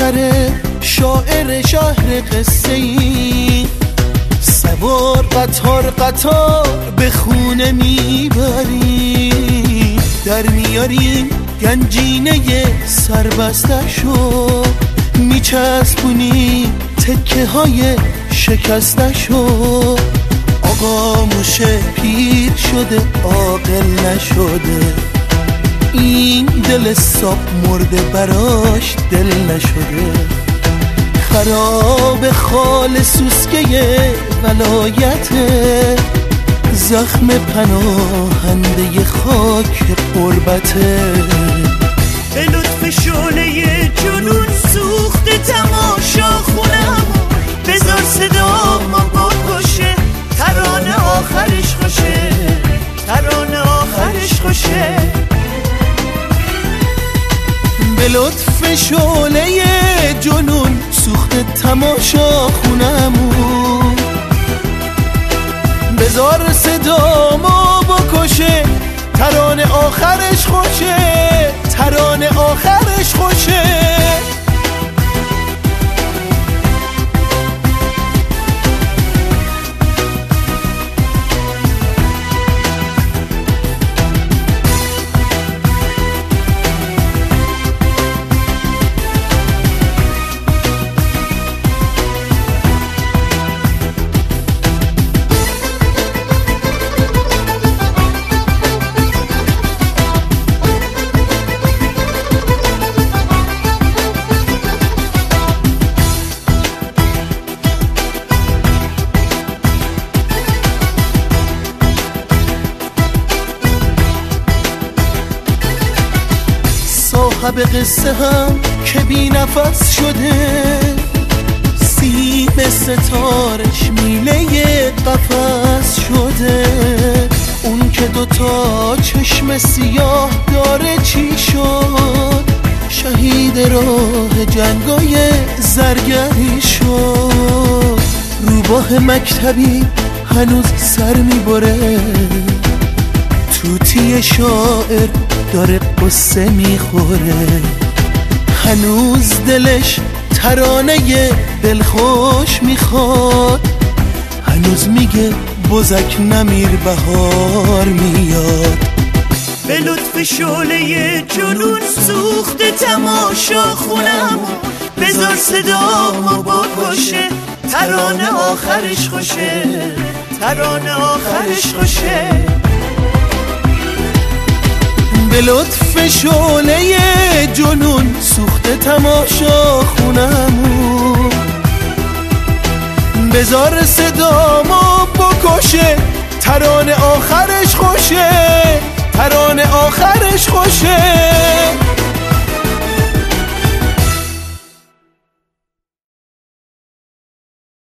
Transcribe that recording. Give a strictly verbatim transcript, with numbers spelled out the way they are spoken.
آخره شاعر شهر قصه ای، سوار قطار قطار به خونه میبریم، در میاریم گنجینه سربستشو، میچسبونیم تکه های شکستشو. آقا موشه پیر شده عاقل نشده، این دل ساب مرده براش دل نشده. خراب خال سوسکه ولایته، زخم پناهنده خاک قربته. به لطف شعله جنون سوخت تماشا خونم، بذار صدا ما بکشه، ترانه آخرش خوشه، ترانه آخرش خوشه. به لطف شعله جنون سوخت تماشا خونمون، بذار صدا ما بکشه، ترانه آخرش خوشه، ترانه آخرش خوشه. صاحب قصه هم که بی نفس شده، سیم ستارش میله قفس شده. اون که دوتا چشم سیاه داره چی شد، شهید راه جنگای زرگری شد. روباه مکتبی هنوز سر میبره، توتی شاعر داره قصه میخوره، هنوز دلش ترانه دلخوش میخواد، هنوز میگه بزک نمیر بهار میاد. به لطف شعله جنون سوخت تماشا خونم، بذار صدا ما بکشه، ترانه آخرش خوشه، ترانه آخرش خوشه. به لطف شعله جنون سوخت تماشا خونمون، بذار صدا ما بکشه، ترانه آخرش خوشه، ترانه آخرش خوشه.